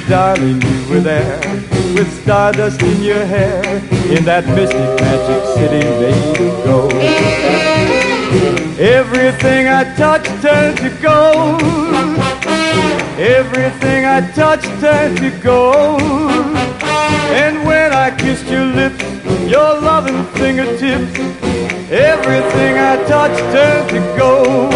darling, you were there with stardust in your hair in that mystic magic city made of gold. Everything I touched turned to gold. Everything I touched turned to gold. And when I kissed your lips, your loving fingertips, everything I touched turned to gold.